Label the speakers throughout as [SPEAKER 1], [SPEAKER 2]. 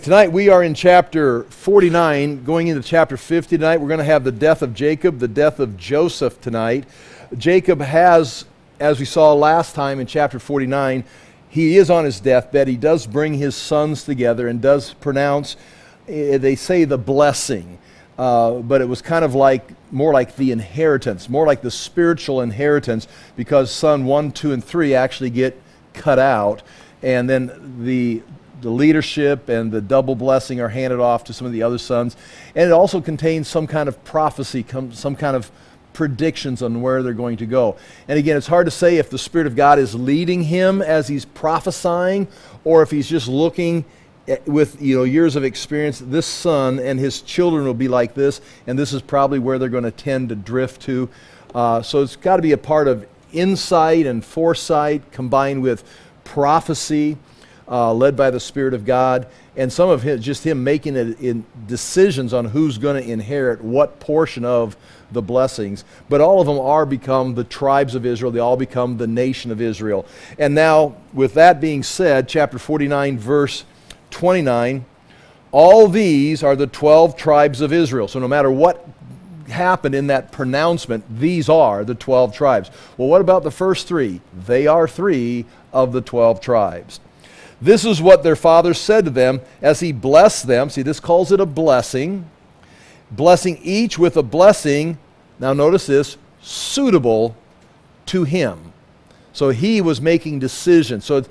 [SPEAKER 1] Tonight we are in chapter 49, going into chapter 50 tonight. We're going to have the death of Jacob, the death of Joseph tonight. Jacob has, as we saw last time in chapter 49, he is on his deathbed. He does bring his sons together and does pronounce, they say the blessing, but it was kind of like, more like the inheritance, more like the spiritual inheritance, because son 1, 2, and 3 actually get cut out, and then the leadership and the double blessing are handed off to some of the other sons. And it also contains some kind of prophecy, some kind of predictions on where they're going to go. And again, it's hard to say if the Spirit of God is leading him as he's prophesying, or if he's just looking with years of experience. This son and his children will be like this, and this is probably where they're going to tend to drift to. So it's got to be a part of insight and foresight combined with prophecy, led by the Spirit of God, and some of just him making decisions on who's going to inherit what portion of the blessings. But all of them are become the tribes of Israel. They all become the nation of Israel. And now, with that being said, chapter 49, verse 29, all these are the 12 tribes of Israel. So no matter what happened in that pronouncement, these are the 12 tribes. Well, what about the first 3? They are 3 of the 12 tribes. This is what their father said to them as he blessed them. See, this calls it a blessing. Blessing each with a blessing, now notice this, suitable to him. So he was making decisions. So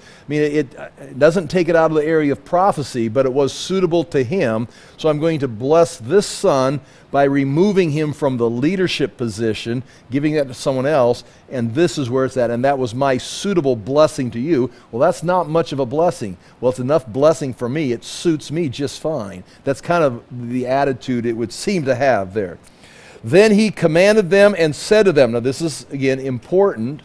[SPEAKER 1] it doesn't take it out of the area of prophecy, but it was suitable to him. So I'm going to bless this son by removing him from the leadership position, giving that to someone else, and this is where it's at. And that was my suitable blessing to you. Well, that's not much of a blessing. Well, it's enough blessing for me. It suits me just fine. That's kind of the attitude it would seem to have there. Then he commanded them and said to them, now this is, again, important,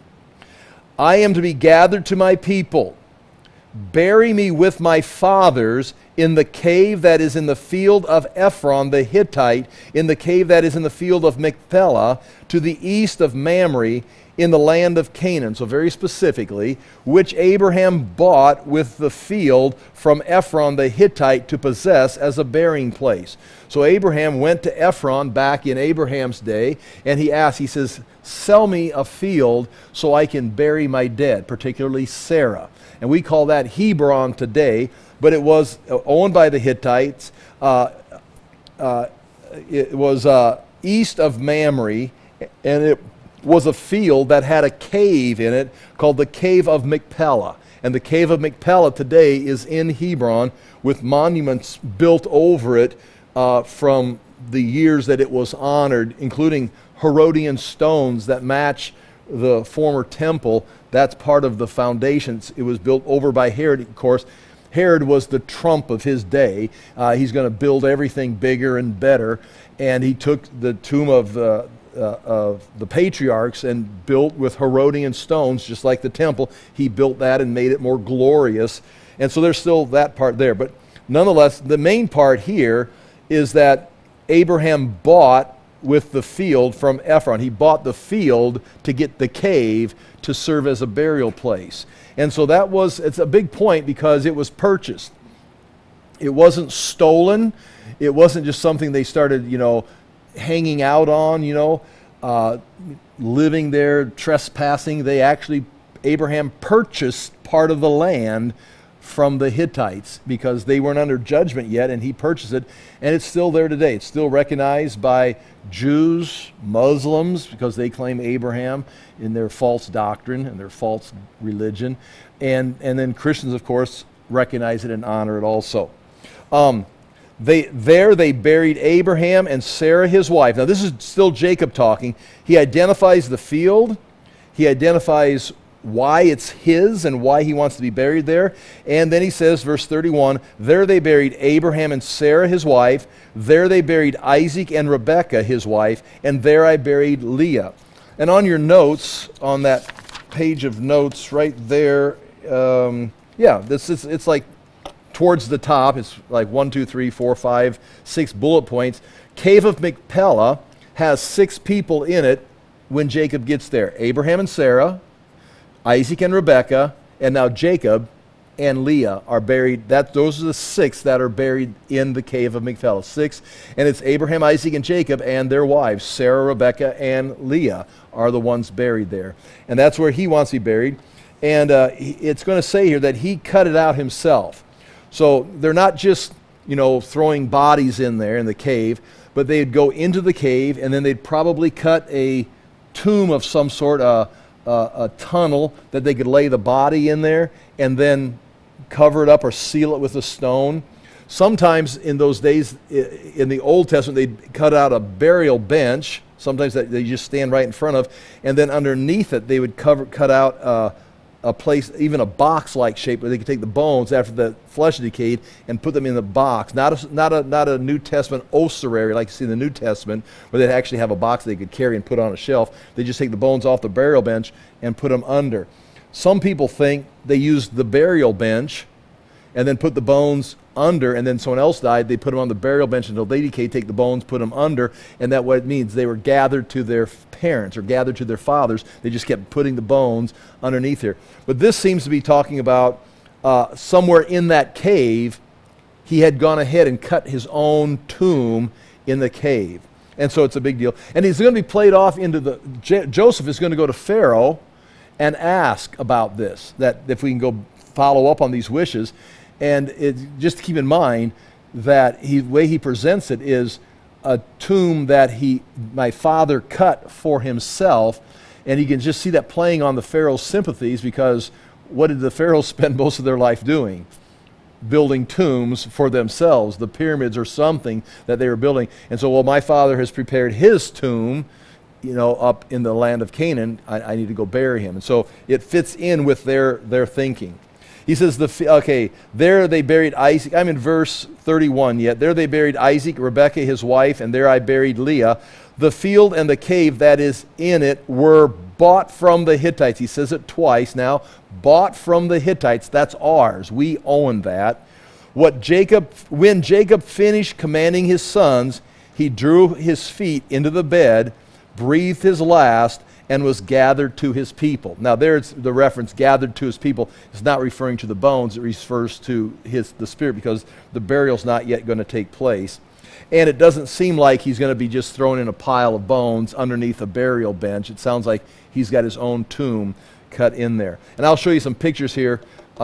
[SPEAKER 1] I am to be gathered to my people. Bury me with my fathers in the cave that is in the field of Ephron the Hittite, in the cave that is in the field of Machpelah, to the east of Mamre, in the land of Canaan. So very specifically, which Abraham bought with the field from Ephron the Hittite to possess as a burying place. So Abraham went to Ephron back in Abraham's day, and he asked, he says, sell me a field so I can bury my dead, particularly Sarah. And we call that Hebron today, but it was owned by the Hittites. It was east of Mamre, and it was a field that had a cave in it called the Cave of Machpelah. And the Cave of Machpelah today is in Hebron with monuments built over it from the years that it was honored, including Herodian stones that match the former temple. That's part of the foundations. It was built over by Herod, of course. Herod was the Trump of his day. He's going to build everything bigger and better. And he took the tomb of the patriarchs and built with Herodian stones, just like the temple. He built that and made it more glorious. And so there's still that part there. But nonetheless, the main part here is that Abraham bought with the field from Ephron. He bought the field to get the cave to serve as a burial place. And so it's a big point because it was purchased. It wasn't stolen. It wasn't just something they started, hanging out on, living there, trespassing. Abraham purchased part of the land from the Hittites because they weren't under judgment yet, and he purchased it, and it's still there today. It's still recognized by Jews, Muslims, because they claim Abraham in their false doctrine and their false religion, and then Christians, of course, recognize it and honor it also. They buried Abraham and Sarah his wife. Now this is still Jacob talking. He identifies the field. He identifies why it's his and why he wants to be buried there. And then he says, verse 31, there they buried Abraham and Sarah his wife. There they buried Isaac and Rebekah his wife. And there I buried Leah. And on your notes, on that page of notes right there, it's like towards the top. It's like 1, 2, 3, 4, 5, 6 bullet points. Cave of Machpelah has 6 people in it when Jacob gets there. Abraham and Sarah, Isaac and Rebekah, and now Jacob and Leah are buried. Those are the 6 that are buried in the cave of Machpelah. 6, and it's Abraham, Isaac, and Jacob, and their wives, Sarah, Rebekah, and Leah, are the ones buried there. And that's where he wants to be buried. And it's going to say here that he cut it out himself. So they're not just, throwing bodies in there in the cave, but they'd go into the cave, and then they'd probably cut a tomb of some sort, a tunnel that they could lay the body in there, and then cover it up or seal it with a stone. Sometimes in those days, in the Old Testament, they'd cut out a burial bench, sometimes that they just stand right in front of, and then underneath it they would cut out a place, even a box-like shape, where they could take the bones after the flesh decayed and put them in the box. Not a New Testament ossuary like you see in the New Testament, where they'd actually have a box they could carry and put on a shelf. They just take the bones off the burial bench and put them under. Some people think they used the burial bench and then put the bones under, and then someone else died, they put them on the burial bench until they decayed, take the bones, put them under, and that's what it means. They were gathered to their parents or gathered to their fathers. They just kept putting the bones underneath here. But this seems to be talking about somewhere in that cave, he had gone ahead and cut his own tomb in the cave. And so it's a big deal. And he's going to be played off into Joseph is going to go to Pharaoh and ask about this, that if we can go follow up on these wishes. And just keep in mind that the way he presents it is a tomb that my father cut for himself, and you can just see that playing on the Pharaoh's sympathies, because what did the Pharaohs spend most of their life doing? Building tombs for themselves. The pyramids or something that they were building. And so, my father has prepared his tomb, up in the land of Canaan. I need to go bury him. And so it fits in with their thinking. He says, there they buried Isaac. I'm in verse 31 yet. There they buried Isaac, Rebekah his wife, and there I buried Leah. The field and the cave that is in it were bought from the Hittites. He says it twice now. Bought from the Hittites. That's ours. We own that. When Jacob finished commanding his sons, he drew his feet into the bed, breathed his last, and was gathered to his people. Now there's the reference, gathered to his people. It's not referring to the bones, it refers to the spirit, because the burial's not yet going to take place. And it doesn't seem like he's going to be just thrown in a pile of bones underneath a burial bench. It sounds like he's got his own tomb cut in there. And I'll show you some pictures here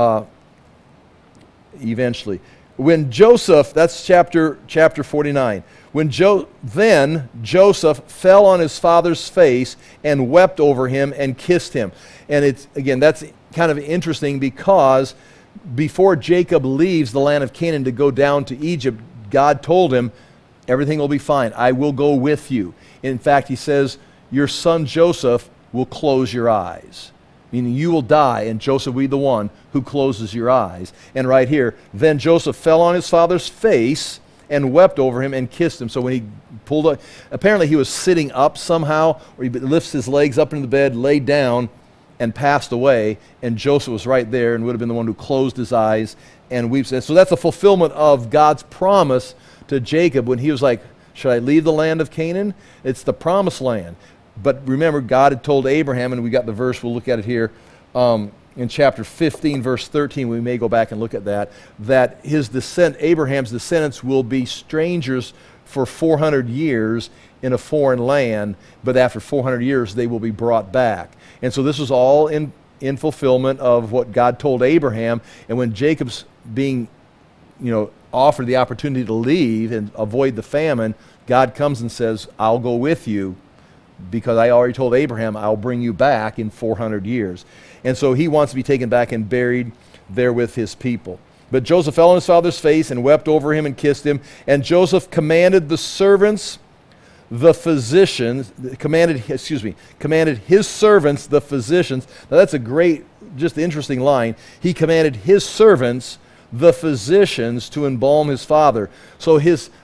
[SPEAKER 1] eventually. When Joseph, that's chapter 49. Then Joseph fell on his father's face and wept over him and kissed him. And that's kind of interesting, because before Jacob leaves the land of Canaan to go down to Egypt, God told him, everything will be fine. I will go with you. In fact, he says, your son Joseph will close your eyes. Meaning you will die, and Joseph will be the one who closes your eyes. And right here, then Joseph fell on his father's face and wept over him and kissed him. So when he pulled up, apparently he was sitting up somehow, or he lifts his legs up into the bed, laid down, and passed away. And Joseph was right there and would have been the one who closed his eyes and weeps. And so that's a fulfillment of God's promise to Jacob when he was like, should I leave the land of Canaan? It's the promised land. But remember, God had told Abraham, and we got the verse, we'll look at it here, in chapter 15, verse 13, we may go back and look at that Abraham's descendants will be strangers for 400 years in a foreign land, but after 400 years they will be brought back. And so this was all in fulfillment of what God told Abraham. And when Jacob's being, offered the opportunity to leave and avoid the famine, God comes and says, I'll go with you, because I already told Abraham I'll bring you back in 400 years. And so he wants to be taken back and buried there with his people. But Joseph fell on his father's face and wept over him and kissed him. And Joseph commanded the servants, the physicians, commanded his servants, the physicians. Now that's a great, just interesting line. He commanded his servants, the physicians, to embalm his father. So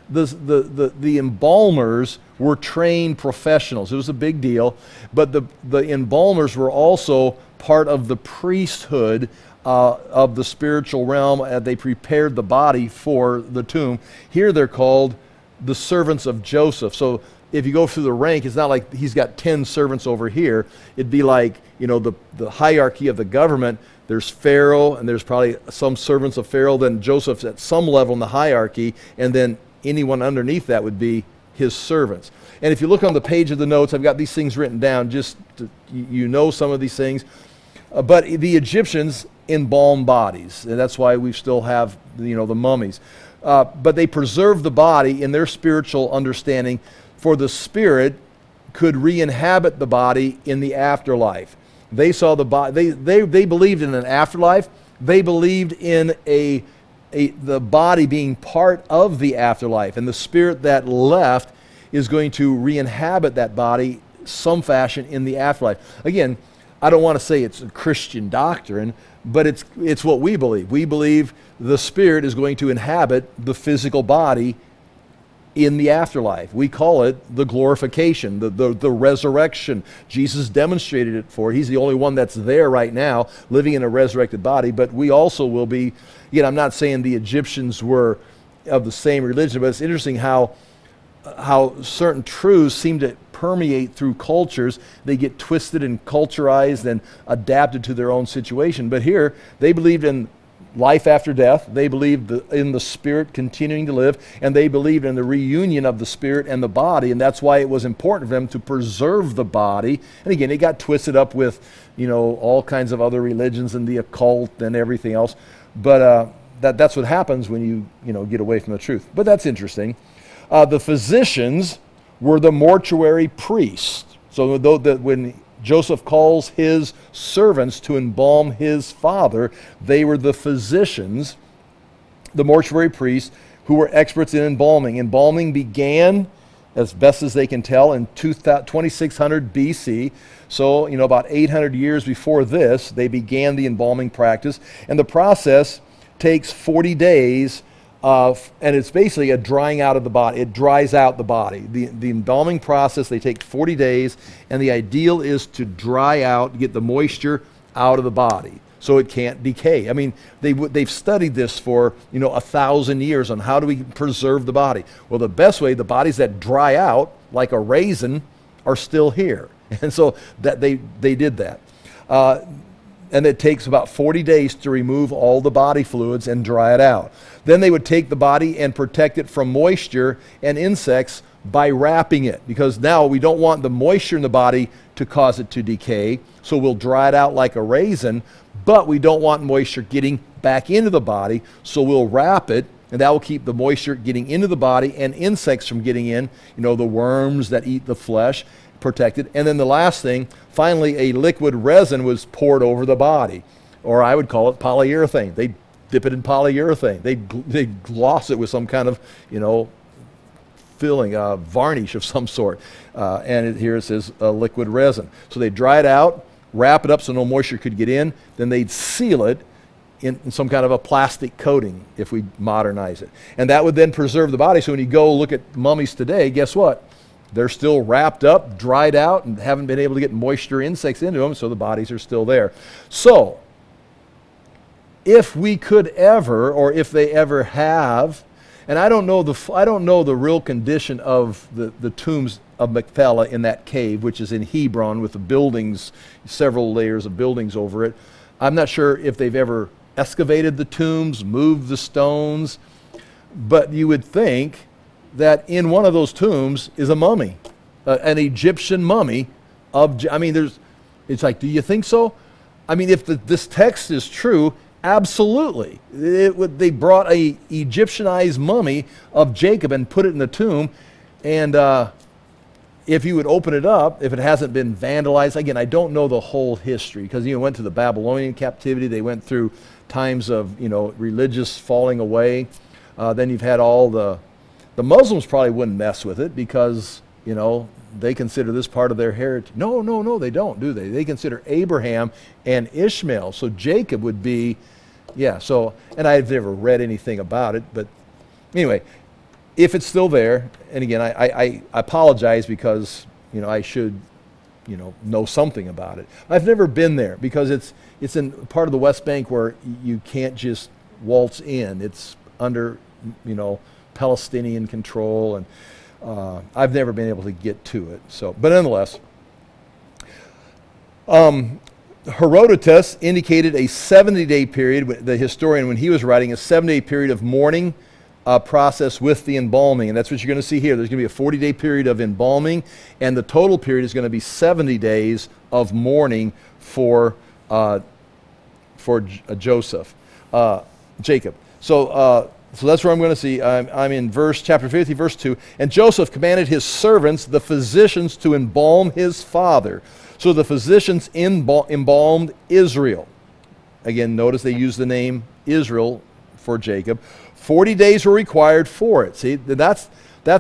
[SPEAKER 1] the embalmers were trained professionals. It was a big deal. But the embalmers were also part of the priesthood of the spiritual realm. They prepared the body for the tomb. Here they're called the servants of Joseph. So if you go through the rank, it's not like he's got 10 servants over here. It'd be like, the hierarchy of the government. There's Pharaoh, and there's probably some servants of Pharaoh. Then Joseph's at some level in the hierarchy, and then anyone underneath that would be his servants. And if you look on the page of the notes, I've got these things written down, just to, some of these things. But the Egyptians embalmed bodies, and that's why we still have, the mummies. But they preserved the body in their spiritual understanding, for the spirit could re-inhabit the body in the afterlife. They saw the body. They believed in an afterlife. They believed in the body being part of the afterlife, and the spirit that left is going to re-inhabit that body some fashion in the afterlife. Again, I don't want to say it's a Christian doctrine, but it's what we believe. We believe the spirit is going to inhabit the physical body in the afterlife. We call it the glorification, the resurrection. Jesus demonstrated it for. He's the only one that's there right now, living in a resurrected body, but we also will be, I'm not saying the Egyptians were of the same religion, but it's interesting how certain truths seem to permeate through cultures. They get twisted and culturized and adapted to their own situation. But here, they believed in life after death. They believed in the spirit continuing to live, and they believed in the reunion of the spirit and the body, and that's why it was important for them to preserve the body. And again, it got twisted up with, all kinds of other religions and the occult and everything else. But that's what happens when you get away from the truth. But that's interesting. The physicians were the mortuary priests. So when Joseph calls his servants to embalm his father, they were the physicians, the mortuary priests, who were experts in embalming. Embalming began, as best as they can tell, in 2600 BC. So, about 800 years before this, they began the embalming practice. And the process takes 40 days, and it's basically a drying out of the body. It dries out the body. The embalming process, they take 40 days, and the ideal is to dry out, get the moisture out of the body so it can't decay. I mean, they've studied this for 1,000 years on how do we preserve the body. Well, the best way, the bodies that dry out like a raisin are still here. And so that they did that. And it takes about 40 days to remove all the body fluids and dry it out. Then they would take the body and protect it from moisture and insects by wrapping it, because now we don't want the moisture in the body to cause it to decay, so we'll dry it out like a raisin, but we don't want moisture getting back into the body, so we'll wrap it, and that will keep the moisture getting into the body and insects from getting in, the worms that eat the flesh, protected. And then the last thing, finally, a liquid resin was poured over the body, or I would call it polyurethane. They dip it in polyurethane. They gloss it with some kind of, filling, varnish of some sort. Here it says liquid resin. So they dry it out, wrap it up so no moisture could get in, then they'd seal it in some kind of a plastic coating if we modernize it. And that would then preserve the body. So when you go look at mummies today, guess what? They're still wrapped up, dried out, and haven't been able to get moisture, insects into them, so the bodies are still there. So, if we could ever, or if they ever have, and I don't know the real condition of the tombs of Machpelah in that cave, which is in Hebron with the buildings, several layers of buildings over it. I'm not sure if they've ever excavated the tombs, moved the stones, but you would think that in one of those tombs is a mummy, an Egyptian mummy it's like, do you think so? I mean, if this text is true, absolutely. They brought a Egyptianized mummy of Jacob and put it in the tomb, and if you would open it up, if it hasn't been vandalized, again, I don't know the whole history, because went through the Babylonian captivity, they went through times of religious falling away. Then you've had all the Muslims probably wouldn't mess with it because, they consider this part of their heritage. No, they don't, do they? They consider Abraham and Ishmael. So Jacob would be, and I've never read anything about it, but anyway, if it's still there, and again, I apologize because, I should, know something about it. I've never been there because it's in part of the West Bank where you can't just waltz in. It's under, Palestinian control, and I've never been able to get to it. So, but nonetheless, Herodotus indicated a 70-day period, the historian, when he was writing, a 70-day period of mourning process with the embalming. And that's what you're going to see here. There's going to be a 40-day period of embalming, and the total period is going to be 70 days of mourning for Joseph, Jacob. So that's where I'm going to see. I'm in chapter 50, verse 2. And Joseph commanded his servants, the physicians, to embalm his father. So the physicians embalmed Israel. Again, notice they use the name Israel for Jacob. 40 days were required for it. See, that's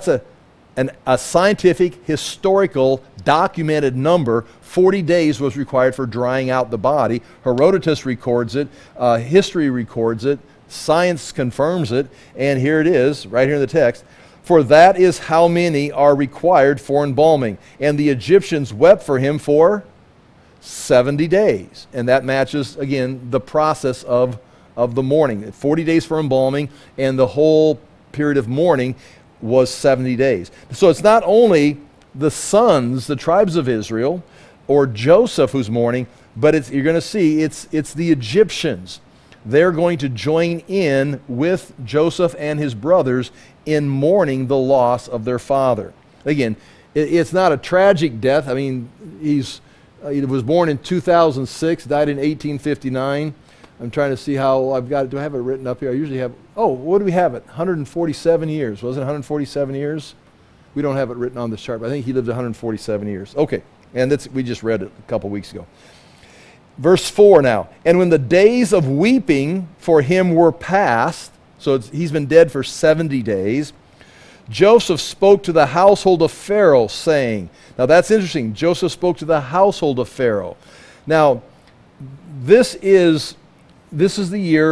[SPEAKER 1] a scientific, historical, documented number. 40 days was required for drying out the body. Herodotus records it. History records it. Science confirms it. And here it is, right here in the text. For that is how many are required for embalming. And the Egyptians wept for him for 70 days. And that matches, again, the process of the mourning. 40 days for embalming, and the whole period of mourning was 70 days. So it's not only the sons, the tribes of Israel, or Joseph who's mourning, but you're going to see it's the Egyptians. They're going to join in with Joseph and his brothers in mourning the loss of their father. Again, it's not a tragic death. I mean, he was born in 2006, died in 1859. I'm trying to see how I've got it. Do I have it written up here? I usually have, what do we have it? 147 years. Wasn't it 147 years? We don't have it written on this chart, but I think he lived 147 years. Okay, and we just read it a couple weeks ago. Verse 4 now. And when the days of weeping for him were past, so he's been dead for 70 days, Joseph spoke to the household of Pharaoh, saying, now that's interesting. Joseph spoke to the household of Pharaoh. Now, this is the year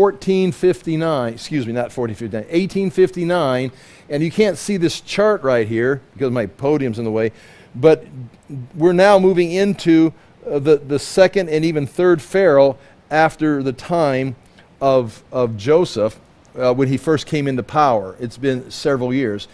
[SPEAKER 1] 1459, excuse me, not 1459, 1859, and you can't see this chart right here because my podium's in the way, but we're now moving into the second and even third Pharaoh after the time of Joseph when he first came into power. It's been several years.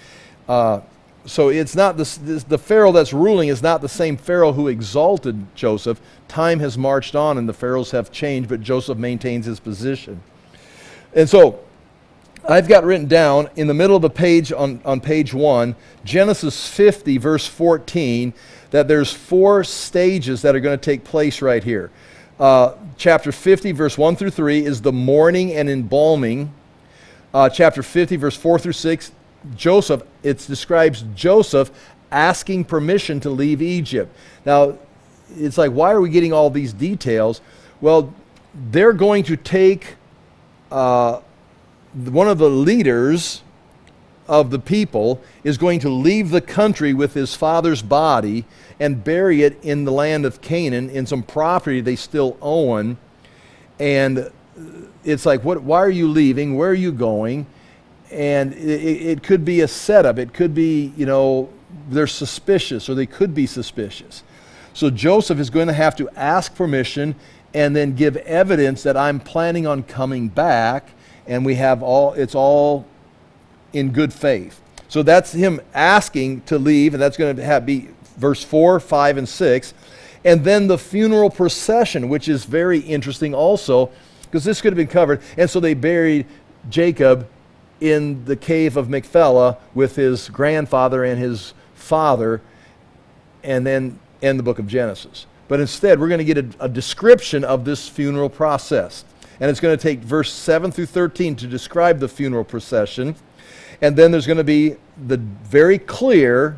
[SPEAKER 1] So it's not the Pharaoh that's ruling is not the same Pharaoh who exalted Joseph. Time has marched on and the pharaohs have changed, but Joseph maintains his position. And so I've got written down in the middle of the page on page 1, Genesis 50, verse 14, that there's 4 stages that are going to take place right here. Chapter 50, verse 1 through 3 is the mourning and embalming. Chapter 50, verse 4 through 6, it describes Joseph asking permission to leave Egypt. Now, it's like, why are we getting all these details? Well, they're going to take one of the leaders of the people is going to leave the country with his father's body and bury it in the land of Canaan in some property they still own. And it's like, why are you leaving? Where are you going? And it could be a setup. It could be, they're suspicious, or they could be suspicious. So Joseph is going to have to ask permission and then give evidence that I'm planning on coming back, and it's all in good faith. So that's him asking to leave, and that's going to be verse 4, 5, and 6. And then the funeral procession, which is very interesting also, because this could have been covered. And so they buried Jacob in the cave of Machpelah with his grandfather and his father, and then end the book of Genesis. But instead, we're going to get a description of this funeral process. And it's going to take verse 7 through 13 to describe the funeral procession. And then there's going to be the very clear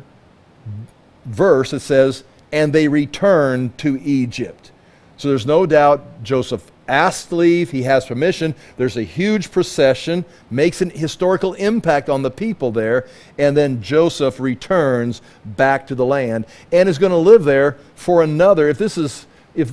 [SPEAKER 1] verse that says, and they returned to Egypt. So there's no doubt Joseph asked leave, he has permission, there's a huge procession, makes an historical impact on the people there, and then Joseph returns back to the land and is going to live there for another, if this is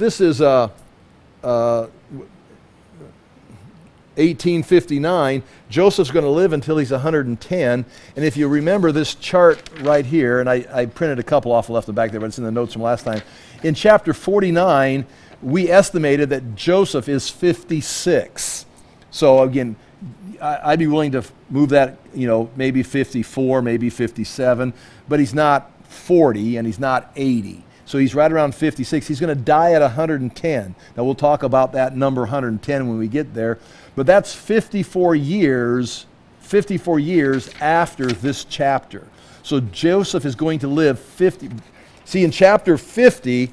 [SPEAKER 1] 1859, Joseph's going to live until he's 110. And if you remember this chart right here, and I printed a couple off left and back there, but it's in the notes from last time. In chapter 49, we estimated that Joseph is 56. So again, I'd be willing to move that, maybe 54, maybe 57, but he's not 40 and he's not 80. So he's right around 56. He's going to die at 110. Now we'll talk about that number 110 when we get there, but that's 54 years after this chapter. So Joseph is going to live 50. See, in chapter 50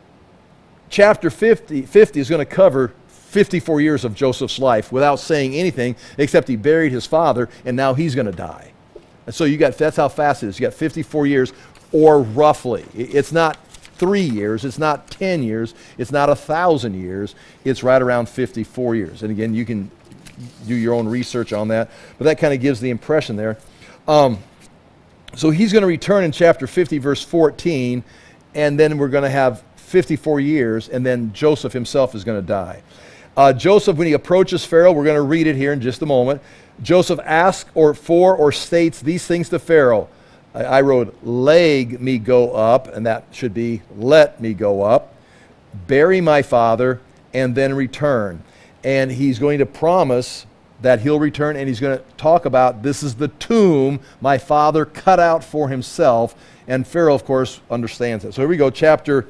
[SPEAKER 1] is going to cover 54 years of Joseph's life without saying anything except he buried his father and now he's going to die. And so that's how fast it is. You got 54 years, or roughly. It's not 3 years, it's not 10 years, it's not 1,000 years, it's right around 54 years. And again, you can do your own research on that, but that kind of gives the impression there. So he's going to return in chapter 50, verse 14, and then we're going to have 54 years, and then Joseph himself is going to die. Joseph, when he approaches Pharaoh, we're going to read it here in just a moment. Joseph asks or states these things to Pharaoh. I wrote, "Leg me go up," and that should be, "Let me go up, bury my father, and then return." And he's going to promise that he'll return, and he's going to talk about this is the tomb my father cut out for himself. And Pharaoh, of course, understands that. So here we go, chapter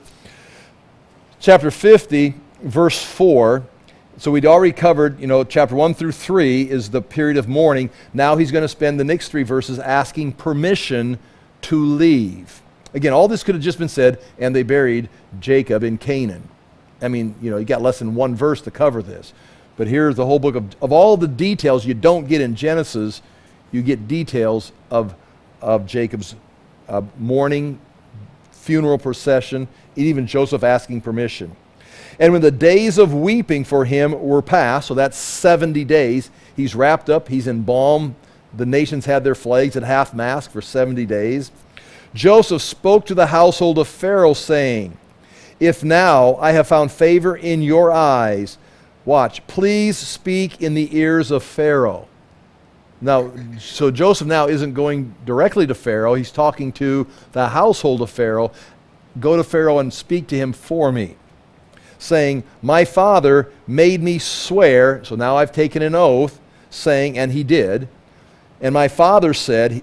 [SPEAKER 1] 50, verse 4. So we'd already covered, chapter 1 through 3 is the period of mourning. Now he's going to spend the next 3 verses asking permission to leave. Again, all this could have just been said, and they buried Jacob in Canaan. I mean, you got less than one verse to cover this. But here's the whole book of all the details you don't get in Genesis. You get details of Jacob's mourning, funeral procession, and even Joseph asking permission. And when the days of weeping for him were past, so that's 70 days, he's wrapped up, he's embalmed. The nations had their flags at half-mast for 70 days. Joseph spoke to the household of Pharaoh, saying, "If now I have found favor in your eyes," watch, "please speak in the ears of Pharaoh." Now, so Joseph now isn't going directly to Pharaoh, he's talking to the household of Pharaoh. "Go to Pharaoh and speak to him for me, saying, my father made me swear," so now I've taken an oath, saying, and he did, "and my father said,"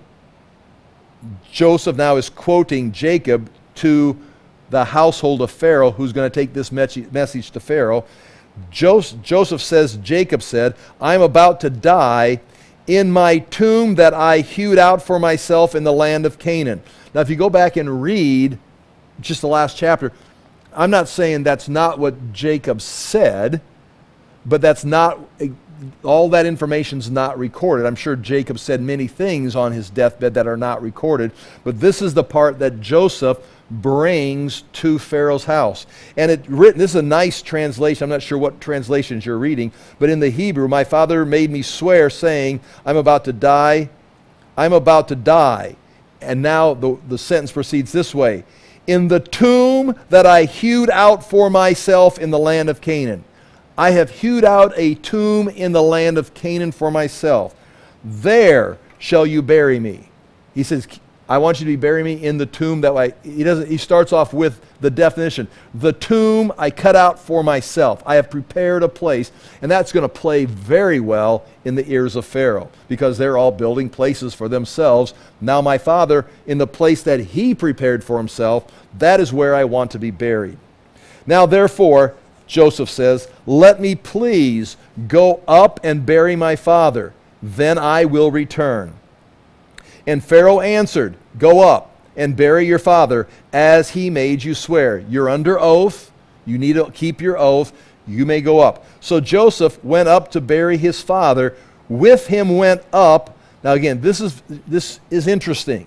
[SPEAKER 1] Joseph now is quoting Jacob to the household of Pharaoh, who's going to take this message to Pharaoh. Joseph says, Jacob said, "I'm about to die in my tomb that I hewed out for myself in the land of Canaan." Now, if you go back and read just the last chapter, I'm not saying that's not what Jacob said, but that's not, all that information's not recorded. I'm sure Jacob said many things on his deathbed that are not recorded, but this is the part that Joseph brings to Pharaoh's house. And this is a nice translation. I'm not sure what translations you're reading, but in the Hebrew, "My father made me swear, saying, I'm about to die. I'm about to die." And now the sentence proceeds this way: "In the tomb that I hewed out for myself in the land of Canaan." I have hewed out a tomb in the land of Canaan for myself. "There shall you bury me." He says, I want you to bury me in the tomb that he starts off with the definition. The tomb I cut out for myself. I have prepared a place. And that's going to play very well in the ears of Pharaoh, because they're all building places for themselves. Now my father, in the place that he prepared for himself, that is where I want to be buried. "Now therefore," Joseph says, "let me please go up and bury my father. Then I will return." And Pharaoh answered, "Go up and bury your father as he made you swear." You're under oath. You need to keep your oath. You may go up. So Joseph went up to bury his father. With him went up. Now again, this is interesting.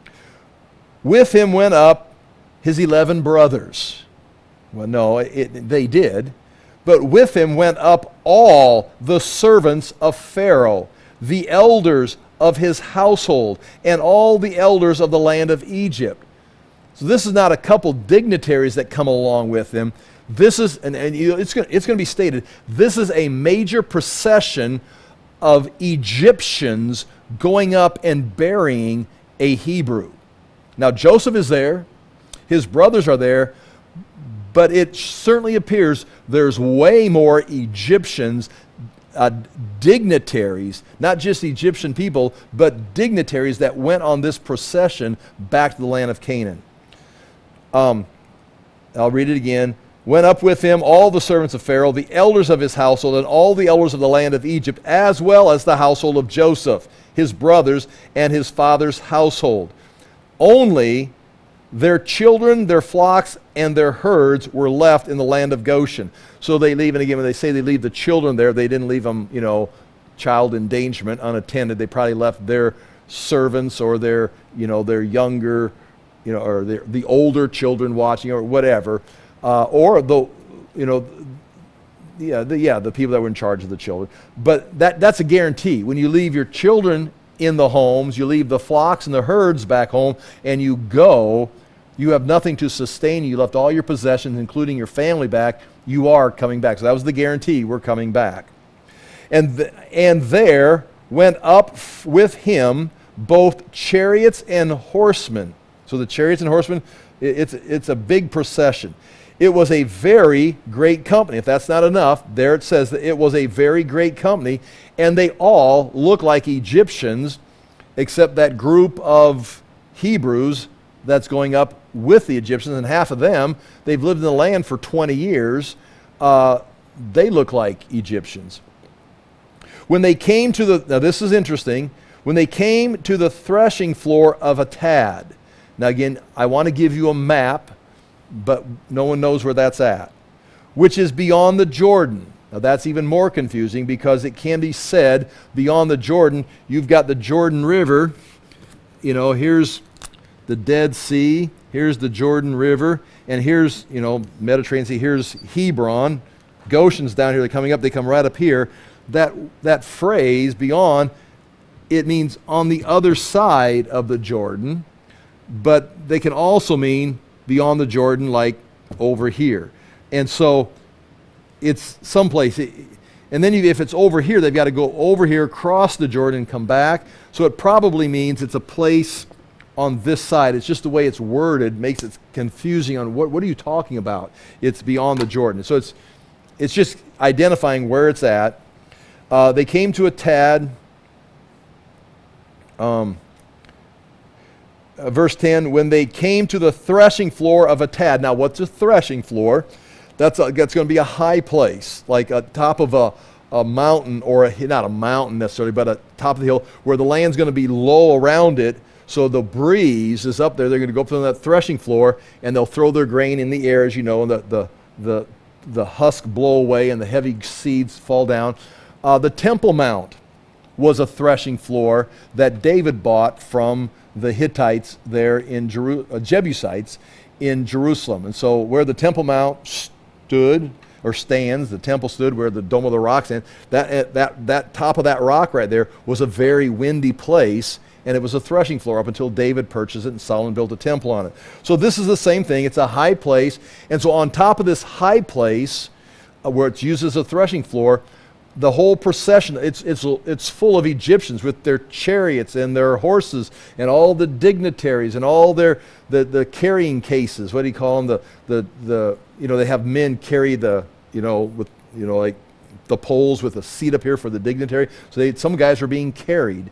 [SPEAKER 1] With him went up his 11 brothers. Well, no, they did. But with him went up all the servants of Pharaoh, the elders of his household, and all the elders of the land of Egypt. So this is not a couple dignitaries that come along with him. This is, it's going to be stated, this is a major procession of Egyptians going up and burying a Hebrew. Now Joseph is there, his brothers are there, but it certainly appears there's way more Egyptians dignitaries, not just Egyptian people, but dignitaries that went on this procession back to the land of Canaan. I'll read it again. Went up with him all the servants of Pharaoh, the elders of his household, and all the elders of the land of Egypt, as well as the household of Joseph, his brothers, and his father's household. Only their children, their flocks, and their herds were left in the land of Goshen. So they leave, and again, when they say they leave the children there, they didn't leave them, child endangerment, unattended. They probably left their servants or their younger, or the older children watching or whatever, or the people that were in charge of the children. But that's a guarantee. When you leave your children in the homes, you leave the flocks and the herds back home, and you go, you have nothing to sustain you. You left all your possessions, including your family, back. You are coming back. So that was the guarantee. We're coming back. And there went up with him both chariots and horsemen. So the chariots and horsemen, it's a big procession. It was a very great company. If that's not enough, there it says that it was a very great company, and they all look like Egyptians, except that group of Hebrews that's going up with the Egyptians, and half of them, they've lived in the land for 20 years. They look like Egyptians. When they came to now this is interesting, when they came to the threshing floor of Atad. Now again, I want to give you a map, but no one knows where that's at, which is beyond the Jordan. Now that's even more confusing because it can be said beyond the Jordan, you've got the Jordan River, here's the Dead Sea, here's the Jordan River, and here's, Mediterranean Sea, here's Hebron, Goshen's down here, they're coming up, they come right up here. That phrase, beyond, it means on the other side of the Jordan, but they can also mean beyond the Jordan, like over here. And so it's someplace. And then if it's over here, they've got to go over here, cross the Jordan, and come back. So it probably means it's a place on this side. It's just the way it's worded makes it confusing on what are you talking about? It's beyond the Jordan. So it's just identifying where it's at. They came to Atad. Verse 10, when they came to the threshing floor of Atad. Now, what's a threshing floor? That's going to be a high place, like a top of a mountain, or not a mountain necessarily, but a top of the hill, where the land's going to be low around it, so the breeze is up there. They're going to go up to that threshing floor, and they'll throw their grain in the air, as you know, and the husk blow away, and the heavy seeds fall down. The Temple Mount was a threshing floor that David bought from the Hittites there in Jebusites in Jerusalem. And so where the Temple Mount stood or stands, the temple stood where the Dome of the Rock stands, that top of that rock right there was a very windy place, and it was a threshing floor up until David purchased it and Solomon built a temple on it. So this is the same thing. It's a high place, and so on top of this high place where it's used as a threshing floor, the whole procession, it's full of Egyptians with their chariots and their horses and all the dignitaries and all the carrying cases. What do you call them? They have men carry like the poles with a seat up here for the dignitary. So some guys were being carried.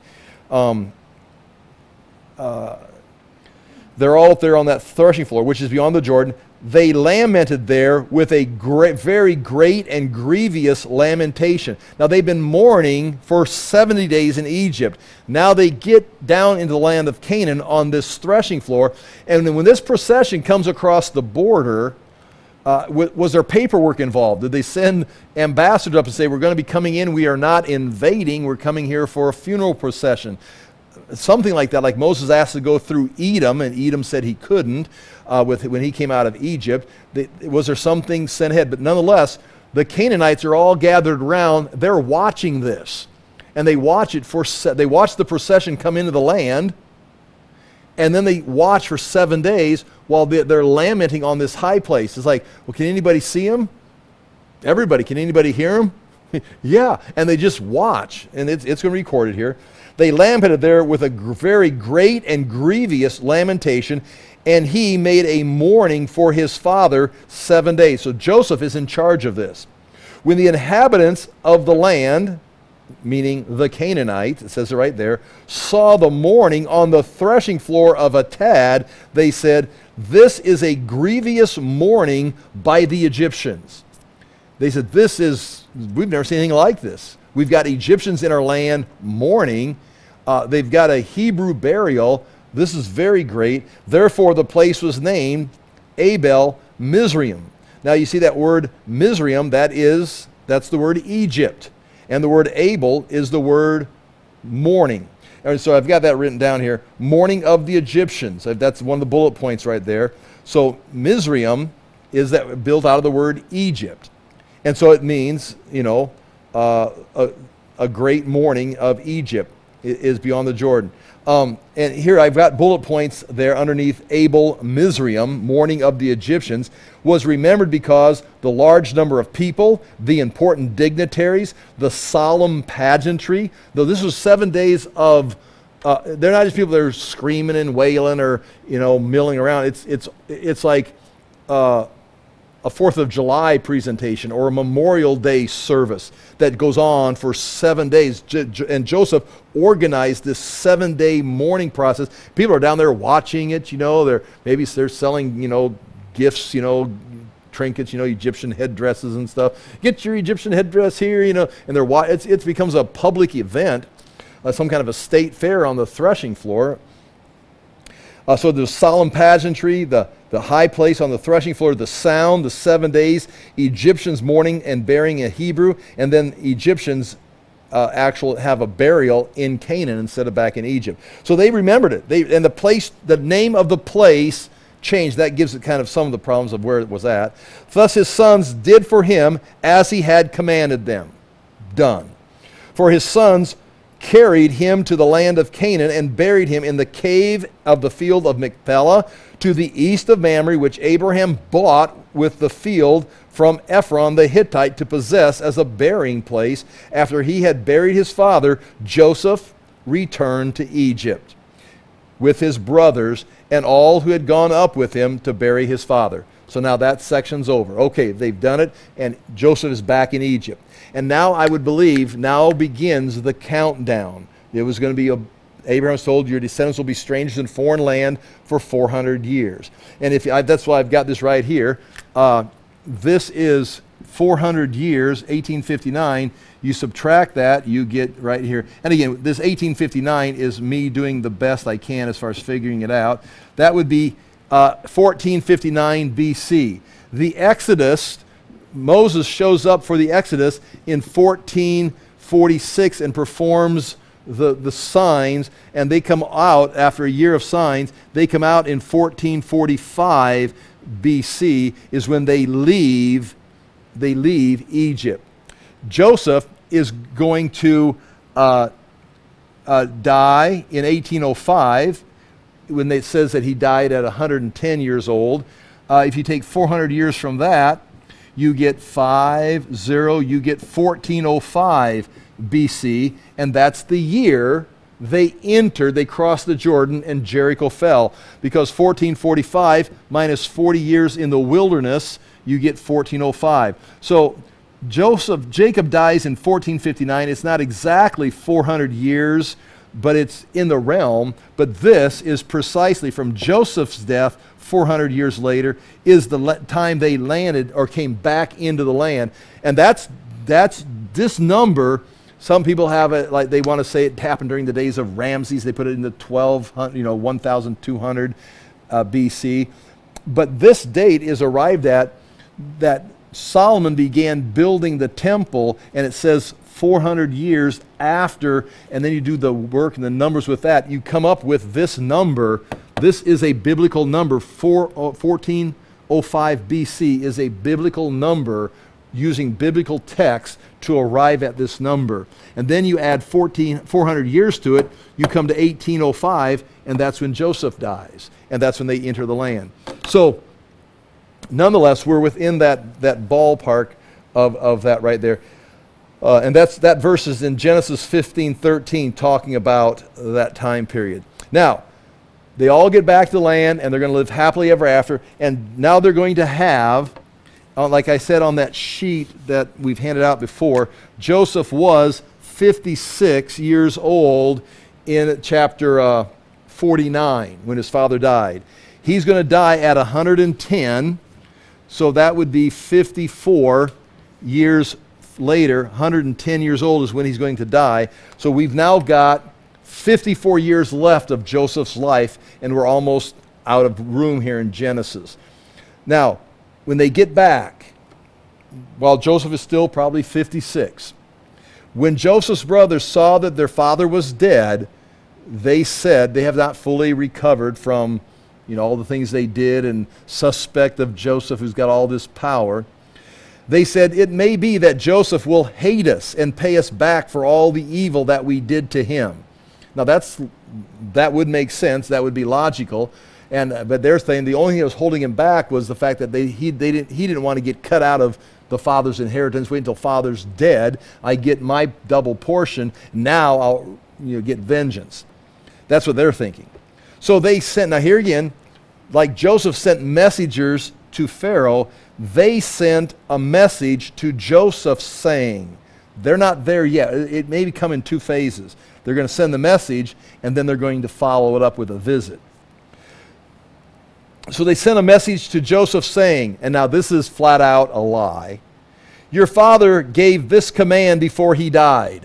[SPEAKER 1] They're all up there on that threshing floor, which is beyond the Jordan. They lamented there with a very great and grievous lamentation. Now they've been mourning for 70 days in Egypt. Now they get down into the land of Canaan on this threshing floor, and when this procession comes across the border, was there paperwork involved? Did they send ambassadors up and say, we're going to be coming in, we are not invading, we're coming here for a funeral procession? Something like that, like Moses asked to go through Edom, and Edom said he couldn't when he came out of Egypt. Was there something sent ahead? But nonetheless, the Canaanites are all gathered around. They're watching this, and they watch the procession come into the land, and then they watch for 7 days while they're lamenting on this high place. It's like, well, can anybody see him? Everybody, can anybody hear him? Yeah, and they just watch, and it's going to be recorded here. They lamented there with a very great and grievous lamentation, and he made a mourning for his father 7 days. So Joseph is in charge of this. When the inhabitants of the land, meaning the Canaanites, it says it right there, saw the mourning on the threshing floor of Atad, they said, this is a grievous mourning by the Egyptians. They said, we've never seen anything like this. We've got Egyptians in our land mourning. They've got a Hebrew burial. This is very great. Therefore, the place was named Abel Mizraim. Now, you see that word Mizraim, that's the word Egypt. And the word Abel is the word mourning. And so I've got that written down here. Mourning of the Egyptians. That's one of the bullet points right there. So Mizraim is that built out of the word Egypt. And so it means, a great mourning of Egypt is beyond the Jordan. And here I've got bullet points there underneath Abel Mizraim, mourning of the Egyptians, was remembered because the large number of people, the important dignitaries, the solemn pageantry. Though this was 7 days of, they're not just people that are screaming and wailing or milling around. It's like a 4th of July presentation or a Memorial Day service that goes on for 7 days. And Joseph organized this 7-day mourning process. People are down there watching it, they're selling, gifts, trinkets, Egyptian headdresses and stuff. Get your Egyptian headdress here, and it becomes a public event, some kind of a state fair on the threshing floor. So there's solemn pageantry, the high place on the threshing floor, the sound, the 7 days, Egyptians mourning and burying a Hebrew, and then Egyptians actually have a burial in Canaan instead of back in Egypt. So they remembered it. And the name of the place changed. That gives it kind of some of the problems of where it was at. Thus his sons did for him as he had commanded them. Done. For his sons carried him to the land of Canaan and buried him in the cave of the field of Machpelah to the east of Mamre, which Abraham bought with the field from Ephron the Hittite to possess as a burying place. After he had buried his father, Joseph returned to Egypt with his brothers and all who had gone up with him to bury his father. So now that section's over. Okay, they've done it, and Joseph is back in Egypt. And now I would believe, now begins the countdown. It was going to be, Abraham was told, your descendants will be strangers in foreign land for 400 years. And that's why I've got this right here. This is 400 years, 1859. You subtract that, you get right here. And again, this 1859 is me doing the best I can as far as figuring it out. That would be 1459 BC. The Exodus, Moses shows up for the Exodus in 1446 and performs the signs, and they come out after a year of signs. They come out in 1445 BC is when they leave Egypt. Joseph is going to die in 1805 when it says that he died at 110 years old. If you take 400 years from that, you get 1405 BC, and that's the year they crossed the Jordan and Jericho fell. Because 1445 minus 40 years in the wilderness, you get 1405. So Jacob dies in 1459. It's not exactly 400 years, but it's in the realm. But this is precisely from Joseph's death 400 years later is the time they landed or came back into the land. And that's this number. Some people have it like they want to say it happened during the days of Ramses. They put it in the 1200 BC. But this date is arrived at that Solomon began building the temple, and it says 400 years after, and then you do the work and the numbers with that, you come up with this number. This is a biblical number. 1405 BC is a biblical number using biblical text to arrive at this number. And then you add 400 years to it, you come to 1805, and that's when Joseph dies. And that's when they enter the land. So, nonetheless, we're within that ballpark of that right there. And that verse is in Genesis 15:13, talking about that time period. Now, they all get back to the land, and they're going to live happily ever after. And now they're going to have like I said on that sheet that we've handed out before, Joseph was 56 years old in chapter 49 when his father died. He's going to die at 110, so that would be 54 years later. 110 years old is when he's going to die. So we've now got 54 years left of Joseph's life, and we're almost out of room here in Genesis. Now, when they get back, while Joseph is still probably 56, when Joseph's brothers saw that their father was dead, they said they have not fully recovered from all the things they did and suspect of Joseph who's got all this power. They said, it may be that Joseph will hate us and pay us back for all the evil that we did to him. Now that would make sense. That would be logical. But they're saying the only thing that was holding him back was the fact that he didn't want to get cut out of the father's inheritance. Wait until father's dead. I get my double portion. Now I'll get vengeance. That's what they're thinking. So they sent, now here again, like Joseph sent messengers to Pharaoh, they sent a message to Joseph saying, they're not there yet. It may come in two phases. They're going to send the message, and then they're going to follow it up with a visit. So they sent a message to Joseph saying, and now this is flat out a lie, your father gave this command before he died.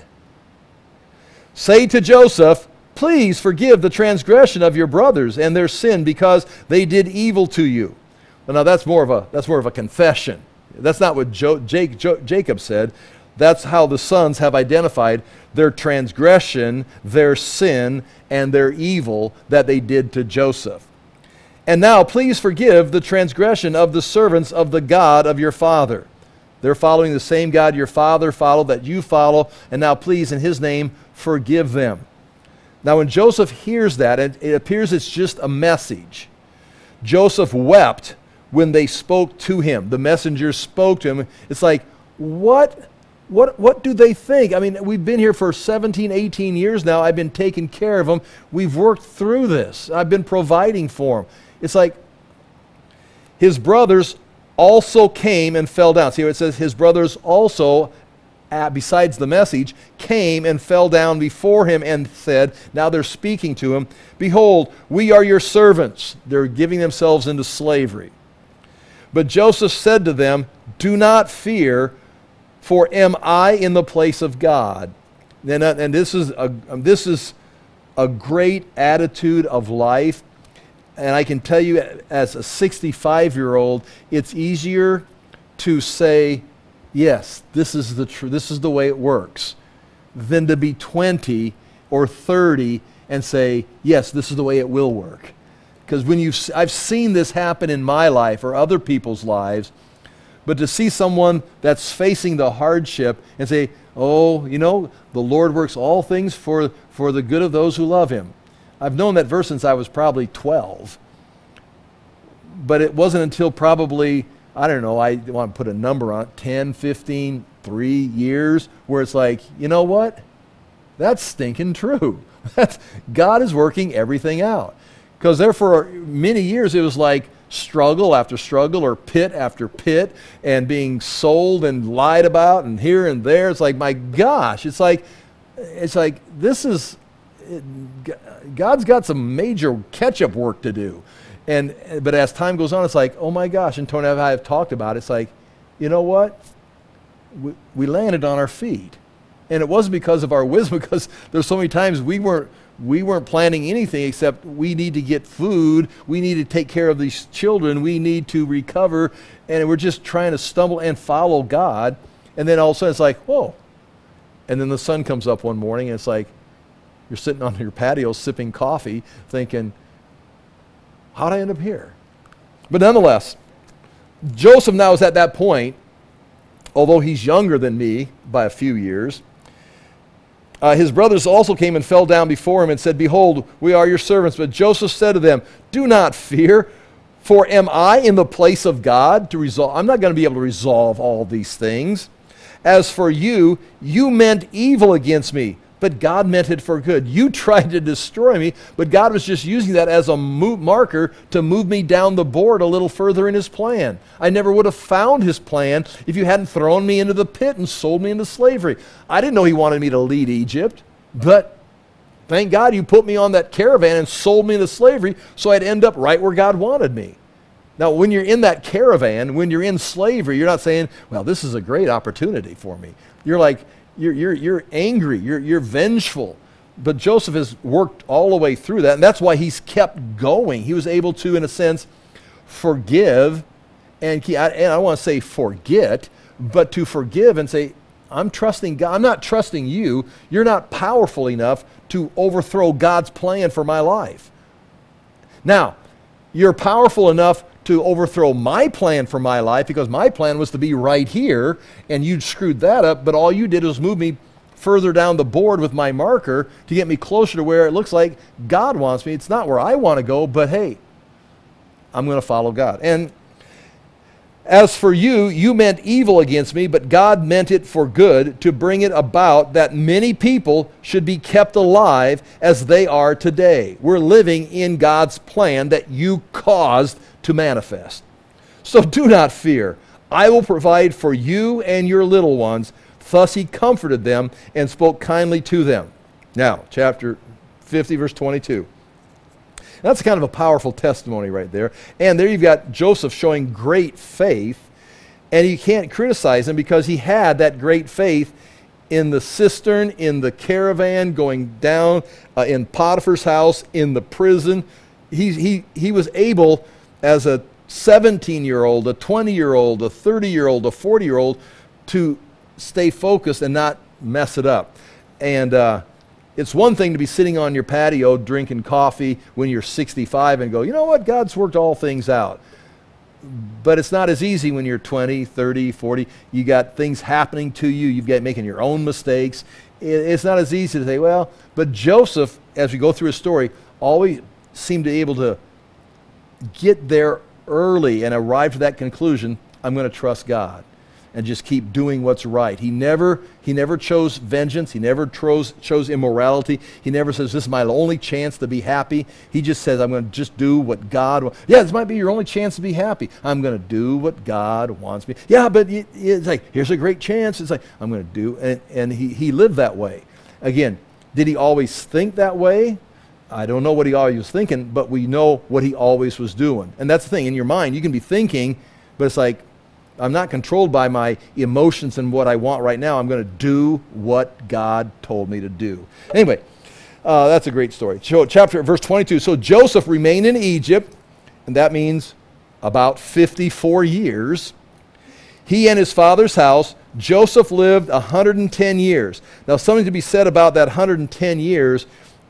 [SPEAKER 1] Say to Joseph, please forgive the transgression of your brothers and their sin because they did evil to you. Well, now that's more of a confession. That's not what Jacob said. That's how the sons have identified their transgression, their sin, and their evil that they did to Joseph. And now please forgive the transgression of the servants of the God of your father. They're following the same God your father followed, that you follow, and now please in his name forgive them. Now when Joseph hears that, it appears it's just a message. Joseph wept when they spoke to him. The messengers spoke to him. It's like, what do they think? I mean, we've been here for 17, 18 years now. I've been taking care of them. We've worked through this. I've been providing for them. It's like his brothers also came and fell down. See how it says his brothers also, besides the message, came and fell down before him and said, now they're speaking to him, behold, we are your servants. They're giving themselves into slavery. But Joseph said to them, do not fear, for am I in the place of God? And this is a great attitude of life. And I can tell you, as a 65-year-old, it's easier to say, yes, this is the way it works, than to be 20 or 30 and say, yes, this is the way it will work. Because I've seen this happen in my life or other people's lives, but to see someone that's facing the hardship and say, oh, the Lord works all things for the good of those who love him. I've known that verse since I was probably 12. But it wasn't until probably, I don't know, I want to put a number on it, 10, 15, 3 years, where it's like, you know what? That's stinking true. God is working everything out. Because there for many years it was like struggle after struggle or pit after pit and being sold and lied about and here and there. It's like, my gosh, it's like God's got some major catch-up work to do. But as time goes on, it's like, oh my gosh, and Tony and I have talked about it, it's like, you know what? We landed on our feet. And it wasn't because of our wisdom, because there's so many times we weren't planning anything except we need to get food, we need to take care of these children, we need to recover, and we're just trying to stumble and follow God. And then all of a sudden it's like, whoa. And then the sun comes up one morning and it's like, you're sitting on your patio sipping coffee thinking, how'd I end up here? But nonetheless, Joseph now is at that point, although he's younger than me by a few years. His brothers also came and fell down before him and said, behold, we are your servants. But Joseph said to them, do not fear, for am I in the place of God to resolve? I'm not going to be able to resolve all these things. As for you, you meant evil against me, but God meant it for good. You tried to destroy me, but God was just using that as a marker to move me down the board a little further in his plan. I never would have found his plan if you hadn't thrown me into the pit and sold me into slavery. I didn't know he wanted me to lead Egypt, but thank God you put me on that caravan and sold me into slavery so I'd end up right where God wanted me. Now, when you're in that caravan, when you're in slavery, you're not saying, well, this is a great opportunity for me. You're like, you're angry, you're vengeful. But Joseph has worked all the way through that, and that's why he's kept going. He was able to, in a sense, forgive, and I don't want to say forget, but to forgive and say, I'm trusting God. I'm not trusting you. You're not powerful enough to overthrow God's plan for my life. Now, you're powerful enough to overthrow my plan for my life because my plan was to be right here, and you screwed that up, but all you did was move me further down the board with my marker to get me closer to where it looks like God wants me. It's not where I want to go, but hey, I'm going to follow God. And as for you, you meant evil against me, but God meant it for good, to bring it about that many people should be kept alive as they are today. We're living in God's plan that you caused to manifest. So do not fear. I will provide for you and your little ones. Thus he comforted them and spoke kindly to them. Now, chapter 50, verse 22. That's kind of a powerful testimony right there. And there you've got Joseph showing great faith, and you can't criticize him because he had that great faith in the cistern, in the caravan, going down in Potiphar's house, in the prison. He was able, as a 17-year-old, a 20-year-old, a 30-year-old, a 40-year-old, to stay focused and not mess it up. And it's one thing to be sitting on your patio drinking coffee when you're 65 and go, you know what, God's worked all things out. But it's not as easy when you're 20, 30, 40. You got things happening to you. You've got making your own mistakes. It's not as easy to say, well, but Joseph, as we go through his story, always seemed to be able to get there early and arrive to that conclusion, I'm going to trust God and just keep doing what's right. He never chose vengeance. He never chose immorality. He never says, this is my only chance to be happy. He just says, I'm going to just do what God wants. Yeah, this might be your only chance to be happy. I'm going to do what God wants me. Yeah, but it's like, here's a great chance. It's like, I'm going to do, and he lived that way. Again, did he always think that way? I don't know what he always was thinking, but we know what he always was doing. And that's the thing, in your mind, you can be thinking, but it's like, I'm not controlled by my emotions and what I want right now. I'm going to do what God told me to do. Anyway, that's a great story. Verse 22. So Joseph remained in Egypt, and that means about 54 years. He and his father's house. Joseph lived 110 years. Now, something to be said about that 110 years.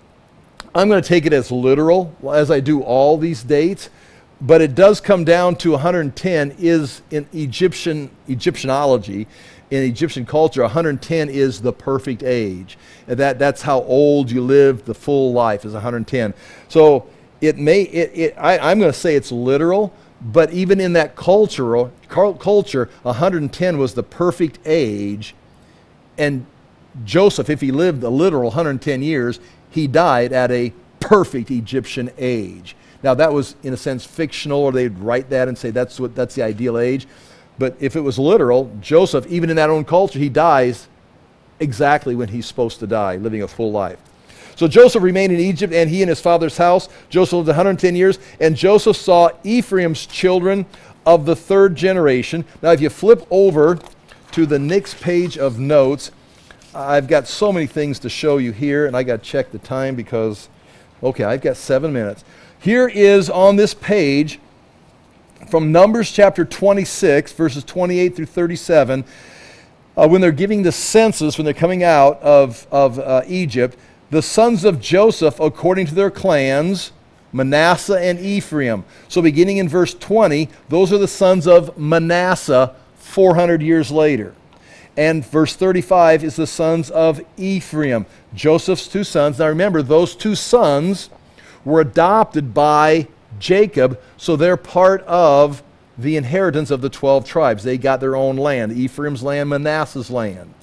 [SPEAKER 1] I'm going to take it as literal, as I do all these dates. But it does come down to 110 is in Egyptianology, in Egyptian culture, 110 is the perfect age. And that's how old you live, the full life is 110. So I'm going to say it's literal, but even in that culture, 110 was the perfect age. And Joseph, if he lived a literal 110 years, he died at a perfect Egyptian age. Now, that was, in a sense, fictional, or they'd write that and say that's the ideal age. But if it was literal, Joseph, even in that own culture, he dies exactly when he's supposed to die, living a full life. So Joseph remained in Egypt, and he and his father's house. Joseph lived 110 years, and Joseph saw Ephraim's children of the third generation. Now, if you flip over to the next page of notes, I've got so many things to show you here, and I got to check the time because, okay, I've got 7 minutes. Here is on this page from Numbers chapter 26, verses 28 through 37, when they're giving the census, when they're coming out of Egypt, the sons of Joseph according to their clans, Manasseh and Ephraim. So beginning in verse 20, those are the sons of Manasseh 400 years later. And verse 35 is the sons of Ephraim, Joseph's two sons. Now remember, those two sons were adopted by Jacob, so they're part of the inheritance of the 12 tribes. They got their own land, Ephraim's land, Manasseh's land.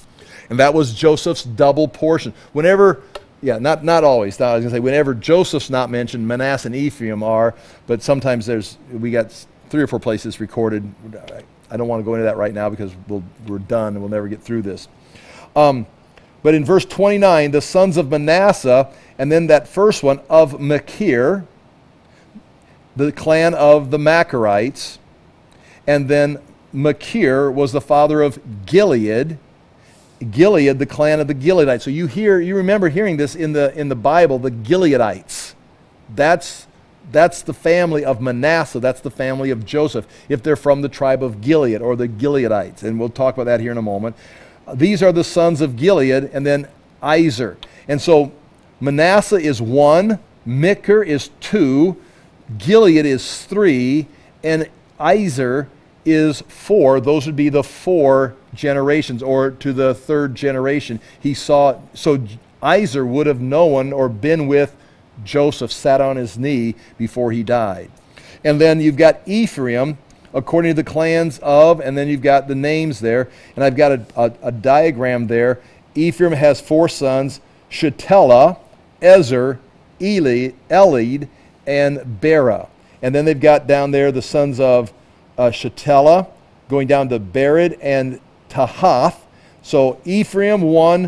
[SPEAKER 1] And that was Joseph's double portion. Whenever, not always. I was going to say, whenever Joseph's not mentioned, Manasseh and Ephraim are, but sometimes we got 3 or 4 places recorded. I don't want to go into that right now because we're done and we'll never get through this. But in verse 29, the sons of Manasseh, and then that first one of Machir, the clan of the Machirites, and then Machir was the father of Gilead. Gilead, the clan of the Gileadites. So you remember hearing this in the Bible, the Gileadites. That's the family of Manasseh. That's the family of Joseph, if they're from the tribe of Gilead or the Gileadites. And we'll talk about that here in a moment. These are the sons of Gilead, and then Izer. And so Manasseh is 1, Machir is 2, Gilead is 3, and Izer is 4. Those would be the 4 generations, or to the 3rd generation. So Izer would have known or been with Joseph, sat on his knee before he died. And then you've got Ephraim, according to the clans of, and then you've got the names there. And I've got a diagram there. Ephraim has 4 sons, Shetelah, Ezer, Elid, and Bera. And then they've got down there the sons of Shetelah, going down to Bered and Tahath. So Ephraim 1,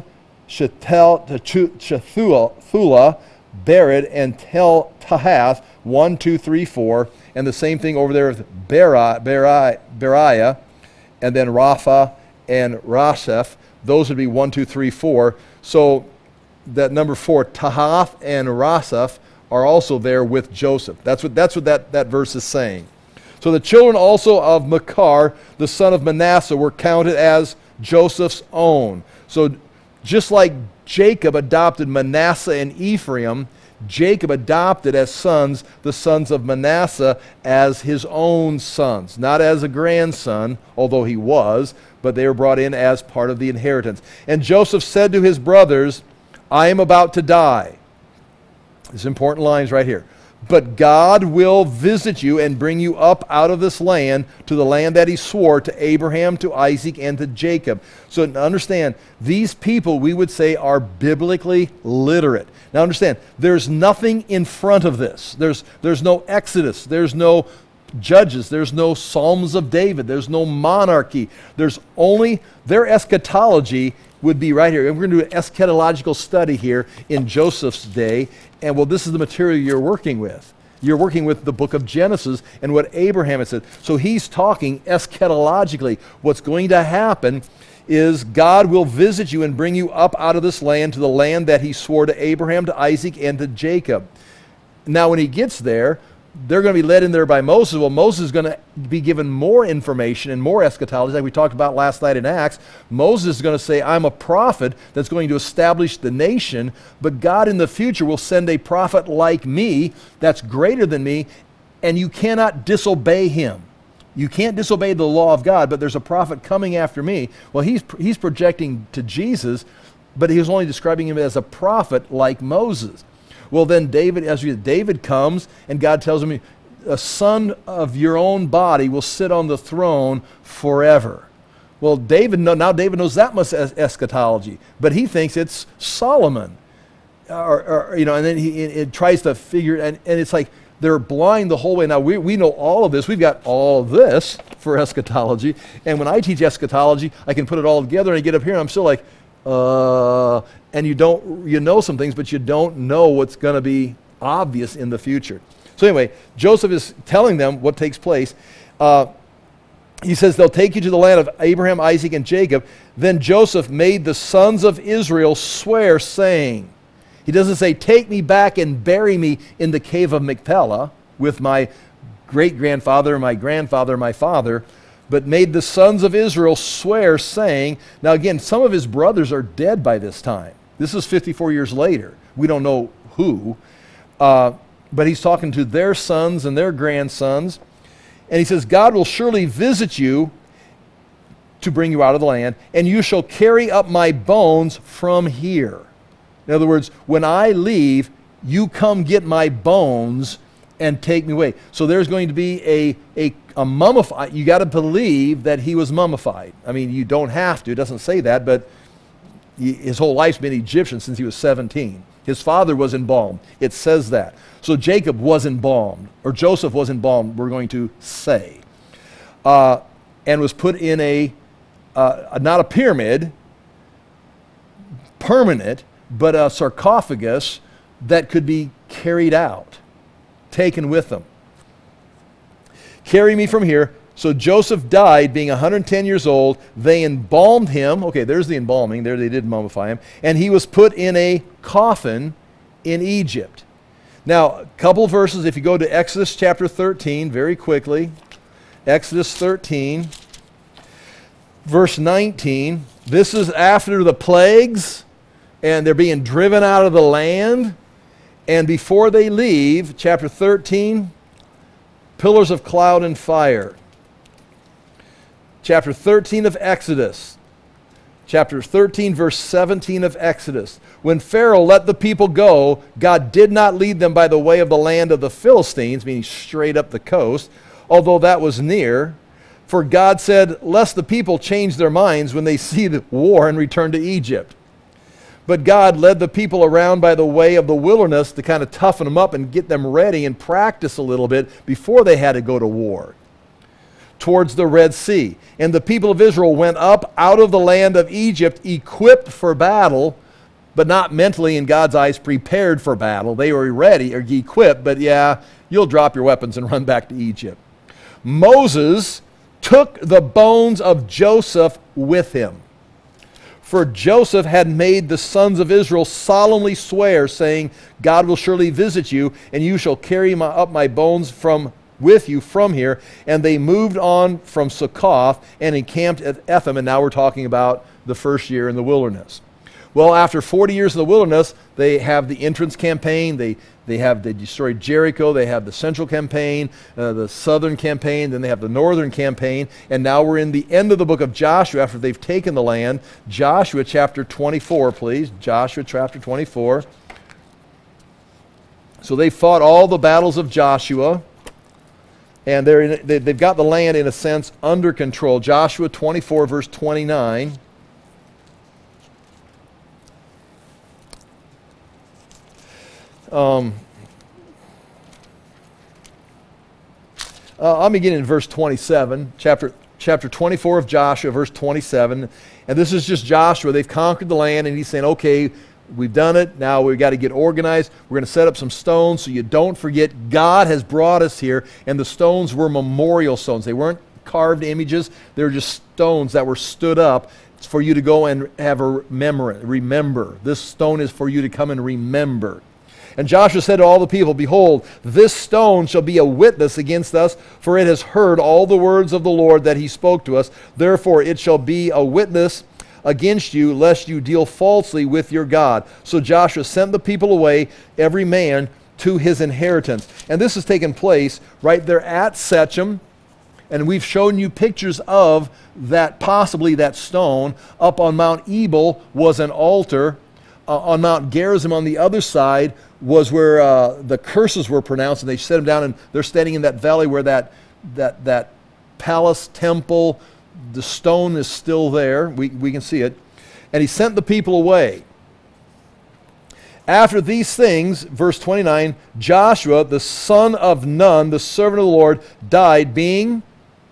[SPEAKER 1] Shethula, Bered, and Tahath, 1, 2, 3, 4. And the same thing over there with Beriah, and then Rapha and Raseph. Those would be 1, 2, 3, 4. So that number 4, Tahath and Raseph, are also there with Joseph. That's what that verse is saying. So the children also of Machir, the son of Manasseh, were counted as Joseph's own. So just like Jacob adopted Manasseh and Ephraim, Jacob adopted as sons the sons of Manasseh as his own sons, not as a grandson, although he was, but they were brought in as part of the inheritance. And Joseph said to his brothers, I am about to die. These important lines right here. But God will visit you and bring you up out of this land to the land that he swore to Abraham, to Isaac, and to Jacob. So understand, these people we would say are biblically literate. Now understand, there's nothing in front of this. There's no Exodus. There's no Judges. There's no Psalms of David. There's no monarchy. There's only their eschatology would be right here. And we're going to do an eschatological study here in Joseph's day. And well, this is the material you're working with. You're working with the book of Genesis and what Abraham had said. So he's talking eschatologically. What's going to happen is God will visit you and bring you up out of this land to the land that he swore to Abraham, to Isaac, and to Jacob. Now when he gets there, they're going to be led in there by Moses. Well, Moses is going to be given more information and more eschatology, like we talked about last night in Acts. Moses is going to say, I'm a prophet that's going to establish the nation, but God in the future will send a prophet like me that's greater than me, and you cannot disobey him. You can't disobey the law of God, but there's a prophet coming after me. Well, he's projecting to Jesus, but he was only describing him as a prophet like Moses. Well, then David comes, and God tells him, a son of your own body will sit on the throne forever. Well, David knows that much eschatology, but he thinks it's Solomon. And then it tries to figure, and it's like they're blind the whole way. Now, we know all of this. We've got all of this for eschatology, and when I teach eschatology, I can put it all together, and I get up here, and I'm still like, and you know some things, but you don't know what's going to be obvious in the future. So anyway, Joseph is telling them what takes place. He says they'll take you to the land of Abraham, Isaac, and Jacob. Then Joseph made the sons of Israel swear, saying, he doesn't say, take me back and bury me in the cave of Machpelah with my great-grandfather, my grandfather, my father, but made the sons of Israel swear, saying, now again, some of his brothers are dead by this time. This is 54 years later. We don't know who, but he's talking to their sons and their grandsons. And he says, God will surely visit you to bring you out of the land, and you shall carry up my bones from here. In other words, when I leave, you come get my bones and take me away. So there's going to be a mummified. You got to believe that he was mummified. I mean, you don't have to. It doesn't say that, but his whole life's been Egyptian since he was 17. His father was embalmed. It says that. So Jacob was embalmed, or Joseph was embalmed, we're going to say, and was put in not a pyramid, permanent, but a sarcophagus that could be carried out, taken with them. Carry me from here. So Joseph died being 110 years old. They embalmed him. Okay, there's the embalming. There they did mummify him. And he was put in a coffin in Egypt. Now, a couple verses. If you go to Exodus chapter 13, very quickly. Exodus 13, verse 19. This is after the plagues, and they're being driven out of the land. And before they leave, chapter 13, pillars of cloud and fire. Chapter 13 of Exodus. Chapter 13, verse 17 of Exodus. When Pharaoh let the people go, God did not lead them by the way of the land of the Philistines, meaning straight up the coast, although that was near. For God said, lest the people change their minds when they see the war and return to Egypt. But God led the people around by the way of the wilderness to kind of toughen them up and get them ready and practice a little bit before they had to go to war, towards the Red Sea. And the people of Israel went up out of the land of Egypt equipped for battle, but not mentally, in God's eyes, prepared for battle. They were ready or equipped, but yeah, you'll drop your weapons and run back to Egypt. Moses took the bones of Joseph with him. For Joseph had made the sons of Israel solemnly swear, saying, God will surely visit you, and you shall carry up my bones with you from here. And they moved on from Succoth and encamped at Etham, and now we're talking about the first year in the wilderness. Well, after 40 years in the wilderness, they have the entrance campaign. They destroyed Jericho. They have the central campaign, the southern campaign. Then they have the northern campaign. And now we're in the end of the book of Joshua after they've taken the land. Joshua chapter 24, please. Joshua chapter 24. So they fought all the battles of Joshua. And they've got the land, in a sense, under control. Joshua 24, verse 29. I'll begin in verse 27, chapter 24 of Joshua, verse 27. And this is just Joshua. They've conquered the land, and he's saying, okay, we've done it. Now we've got to get organized. We're going to set up some stones so you don't forget God has brought us here. And the stones were memorial stones. They weren't carved images. They were just stones that were stood up for you to go and have a remember. This stone is for you to come and remember. And Joshua said to all the people, behold, this stone shall be a witness against us, for it has heard all the words of the Lord that he spoke to us. Therefore it shall be a witness against you, lest you deal falsely with your God. So Joshua sent the people away, every man to his inheritance. And this has taken place right there at Shechem. And we've shown you pictures of that, possibly that stone. Up on Mount Ebal was an altar. On Mount Gerizim on the other side was where the curses were pronounced, and they set them down, and they're standing in that valley where that palace temple, the stone is still there. We can see it. And he sent the people away. After these things, verse 29, Joshua, the son of Nun, the servant of the Lord, died, being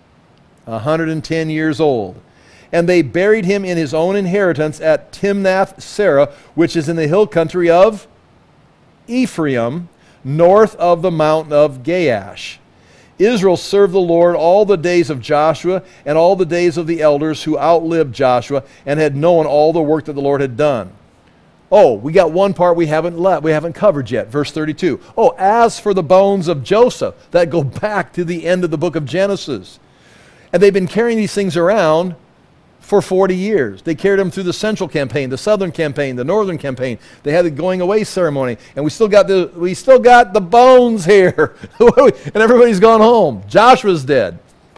[SPEAKER 1] 110 years old. And they buried him in his own inheritance at Timnath-Serah, which is in the hill country of Ephraim, north of the mountain of Gaash. Israel served the Lord all the days of Joshua and all the days of the elders who outlived Joshua and had known all the work that the Lord had done. Oh, we got one part we haven't covered yet, verse 32. Oh, as for the bones of Joseph, that go back to the end of the book of Genesis. And they've been carrying these things around for 40 years. They carried them through the central campaign, the southern campaign, the northern campaign. They had the going away ceremony, and we still got the bones here. And everybody's gone home. Joshua's dead.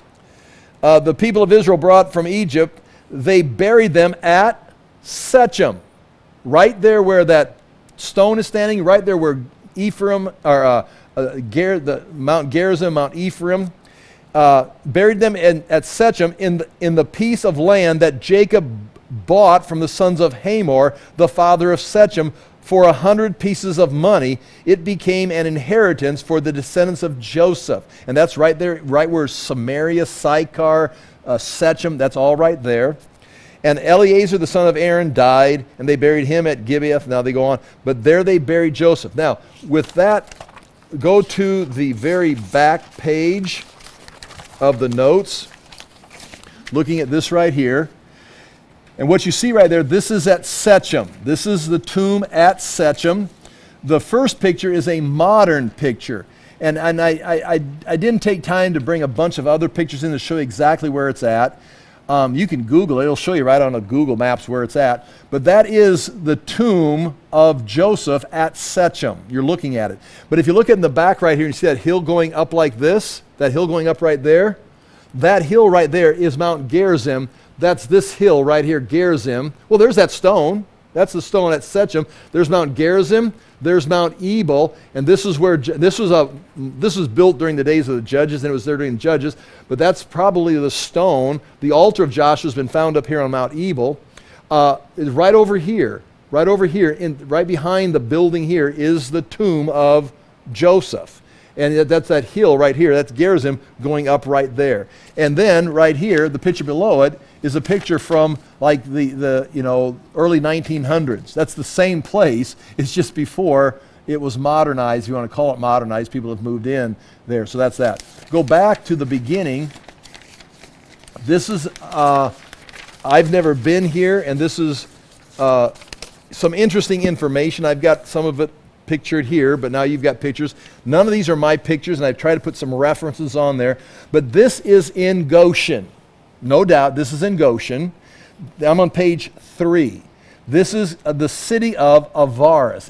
[SPEAKER 1] The people of Israel brought from Egypt, they buried them at Shechem, right there where that stone is standing, right there where Ephraim, or the Mount Gerizim, Mount Ephraim. Buried them at Shechem in the piece of land that Jacob bought from the sons of Hamor, the father of Shechem, for 100 pieces of money. It became an inheritance for the descendants of Joseph. And that's right there, right where Samaria, Sychar, Shechem, that's all right there. And Eleazar, the son of Aaron, died, and they buried him at Gibeath. Now they go on. But there they buried Joseph. Now, with that, go to the very back page of the notes, looking at this right here. And what you see right there, this is at Shechem. This is the tomb at Shechem. The first picture is a modern picture. And I didn't take time to bring a bunch of other pictures in to show you exactly where it's at. You can Google it. It'll show you right on the Google Maps where it's at. But that is the tomb of Joseph at Shechem. You're looking at it. But if you look at in the back right here, you see that hill going up like this, that hill going up right there. That hill right there is Mount Gerizim. That's this hill right here, Gerizim. Well, there's that stone. That's the stone at Shechem. There's Mount Gerizim. There's Mount Ebal, and this is where this was built during the days of the judges, and it was there during the judges. But that's probably the stone. The altar of Joshua has been found up here on Mount Ebal. Is right over here, right behind the building here is the tomb of Joseph. And that's that hill right here. That's Gerizim going up right there. And then right here, the picture below it is a picture from like the early 1900s. That's the same place. It's just before it was modernized. If you want to call it modernized, people have moved in there. So that's that. Go back to the beginning. This is, I've never been here, and this is some interesting information. I've got some of it pictured here, but now you've got pictures. None of these are my pictures, and I've tried to put some references on there. But this is in Goshen. No doubt, this is in Goshen. I'm on page 3. This is the city of Avaris.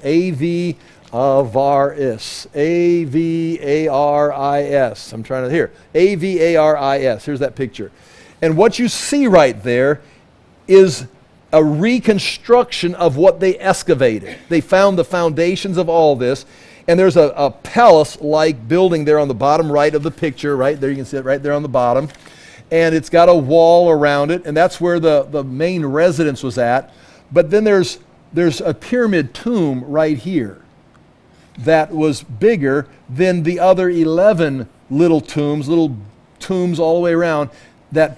[SPEAKER 1] Avaris. A-V-A-R-I-S. I'm trying to hear. A-V-A-R-I-S. Here's that picture. And what you see right there is a reconstruction of what they excavated. They found the foundations of all this, and there's a palace-like building there on the bottom right of the picture, right there. You can see it right there on the bottom. And it's got a wall around it, and that's where the main residence was at. But then there's a pyramid tomb right here that was bigger than the other 11 little tombs all the way around, that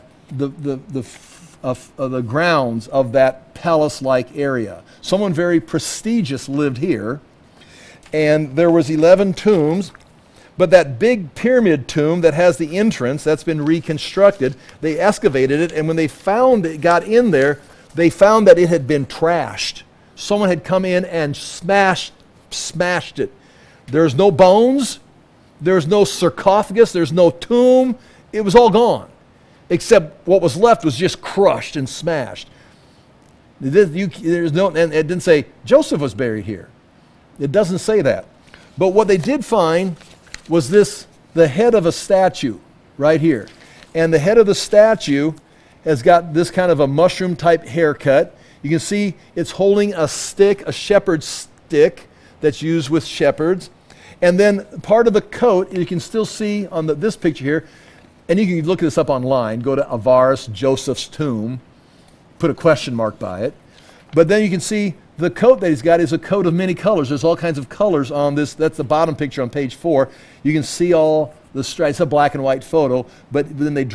[SPEAKER 1] the grounds of that palace-like area. Someone very prestigious lived here, and there was 11 tombs, but that big pyramid tomb that has the entrance, that's been reconstructed. They excavated it, and when they got in there, they found that it had been trashed. Someone had come in and smashed it. There's no bones, there's no sarcophagus, there's no tomb. It was all gone, except what was left was just crushed and smashed. There's no, and it didn't say Joseph was buried here. It doesn't say that. But what they did find was the head of a statue right here. And the head of the statue has got this kind of a mushroom type haircut. You can see it's holding a stick, a shepherd's stick that's used with shepherds. And then part of the coat, you can still see on this picture here, and you can look this up online, go to Avaris, Joseph's tomb, put a question mark by it. But then you can see the coat that he's got is a coat of many colors. There's all kinds of colors on this. That's the bottom picture on page 4. You can see all the stripes. It's a black and white photo, but then they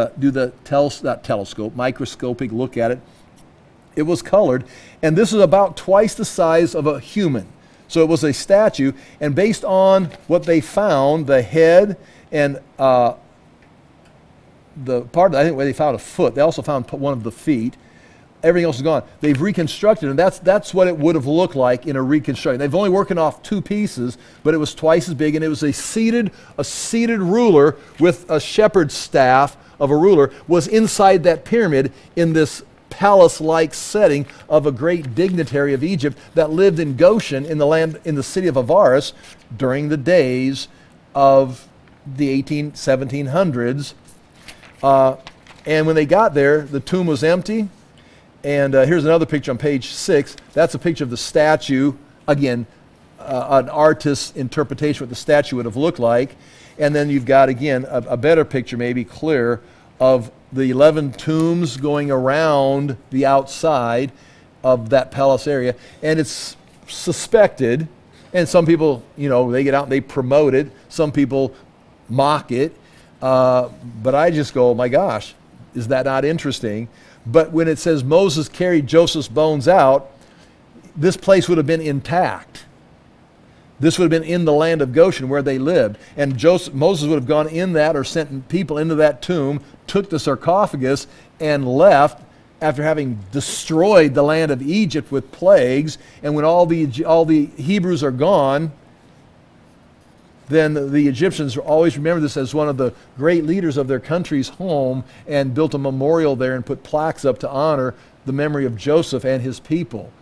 [SPEAKER 1] microscopic look at it. It was colored, and this is about twice the size of a human. So it was a statue, and based on what they found, the head and the part, I think where they found a foot, they also found one of the feet. Everything else is gone. They've reconstructed, and that's what it would have looked like in a reconstruction. They've only working off 2 pieces, but it was twice as big, and it was a seated ruler with a shepherd's staff of a ruler was inside that pyramid in this palace-like setting of a great dignitary of Egypt that lived in Goshen in the city of Avaris during the days of the 1700s. And when they got there, the tomb was empty. And here's another picture on page 6. That's a picture of the statue. Again, an artist's interpretation of what the statue would have looked like. And then you've got, again, a better picture, maybe clear, of the 11 tombs going around the outside of that palace area. And it's suspected, and some people, they get out and they promote it. Some people mock it. But I just go, oh my gosh, is that not interesting? But when it says Moses carried Joseph's bones out, this place would have been intact. This would have been in the land of Goshen where they lived. And Moses would have gone in that or sent people into that tomb, took the sarcophagus, and left after having destroyed the land of Egypt with plagues. And when all the Hebrews are gone, then the Egyptians always remember this as one of the great leaders of their country's home and built a memorial there and put plaques up to honor the memory of Joseph and his people.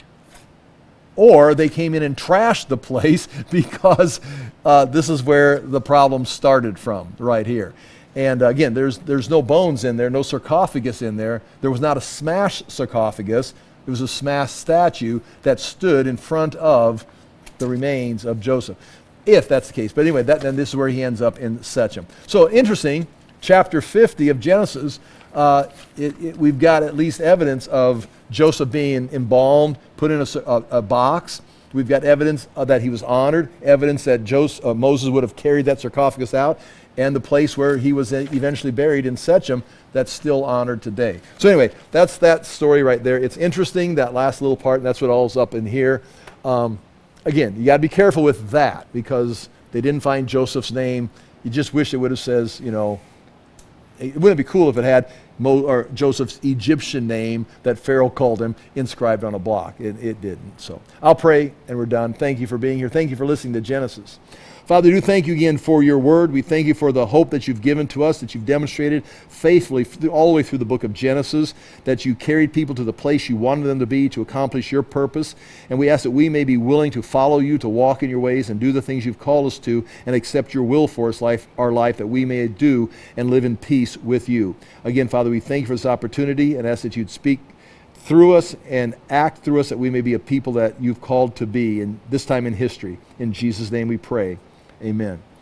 [SPEAKER 1] Or they came in and trashed the place because this is where the problem started from, right here. And again, there's no bones in there, no sarcophagus in there. There was not a smashed sarcophagus. It was a smashed statue that stood in front of the remains of Joseph, if that's the case. But anyway, then this is where he ends up in Shechem. So interesting, chapter 50 of Genesis, we've got at least evidence of Joseph being embalmed, put in a box. We've got evidence that he was honored, evidence that Moses would have carried that sarcophagus out, and the place where he was eventually buried in Shechem that's still honored today. So anyway, that's that story right there. It's interesting, that last little part, and that's what all's up in here. Again, you got to be careful with that because they didn't find Joseph's name. You just wish it would have says, it wouldn't be cool if it had Joseph's Egyptian name that Pharaoh called him inscribed on a block. It didn't. So I'll pray and we're done. Thank you for being here. Thank you for listening to Genesis. Father, we do thank you again for your word. We thank you for the hope that you've given to us, that you've demonstrated faithfully all the way through the book of Genesis, that you carried people to the place you wanted them to be to accomplish your purpose. And we ask that we may be willing to follow you, to walk in your ways and do the things you've called us to and accept your will for us, our life, that we may do and live in peace with you. Again, Father, we thank you for this opportunity and ask that you'd speak through us and act through us, that we may be a people that you've called to be, and this time in history. In Jesus' name we pray. Amen.